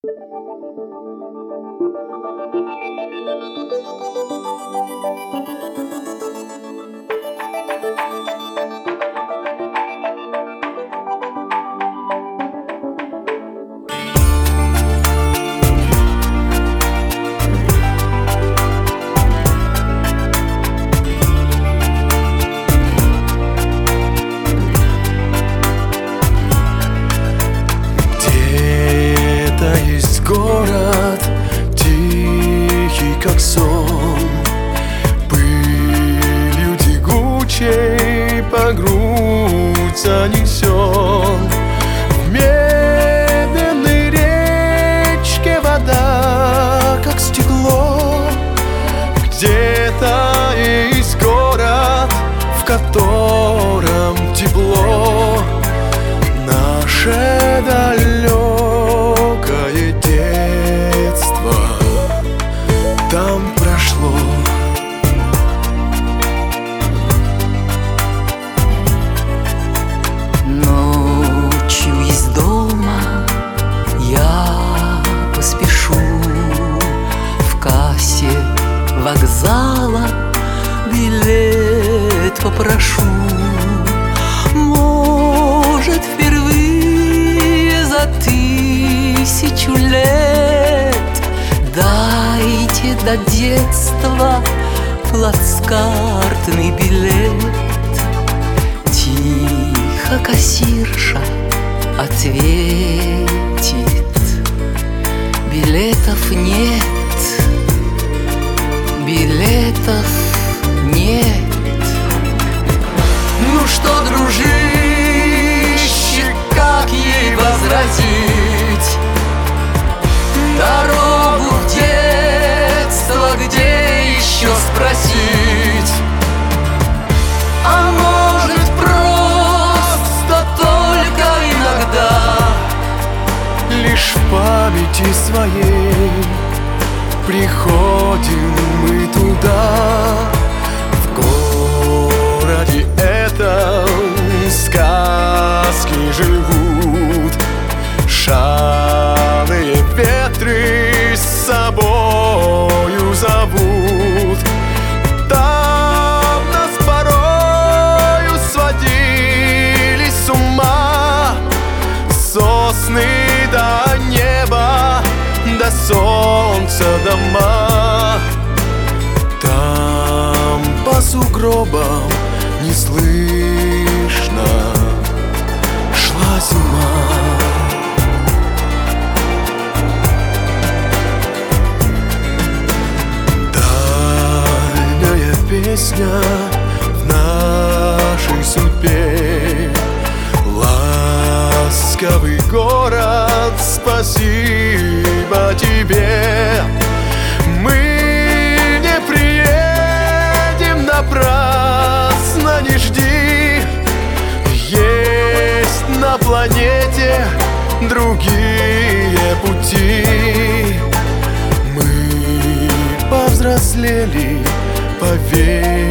Город тихий, как сон, пылью тягучей по грудь занесен. В медленной речке вода, как стекло. Где-то есть город, в котором тепло. Наше далекое детство там прошло. Ночью из дома я поспешу, в кассе вокзала билет попрошу. Может, впервые за 1000 лет дайте до детства плацкартный билет. Тихо кассирша ответит: билетов нет, билетов нет. Ну что, дружище, как ей возразить? Дорогу в детство где еще спросить? А может, просто только иногда лишь в памяти своей приходим мы туда. В городе этом сказки живут, шалые ветры с собою зовут. Там нас порою сводили с ума сосны до неба, до солнца дома. Там по сугробам неслышно шла зима. Дальняя песня в нашей судьбе. Ласковый город, спасибо тебе. Мы не приедем напрасно, не жди. Есть на планете другие пути. Мы повзрослели, поверь.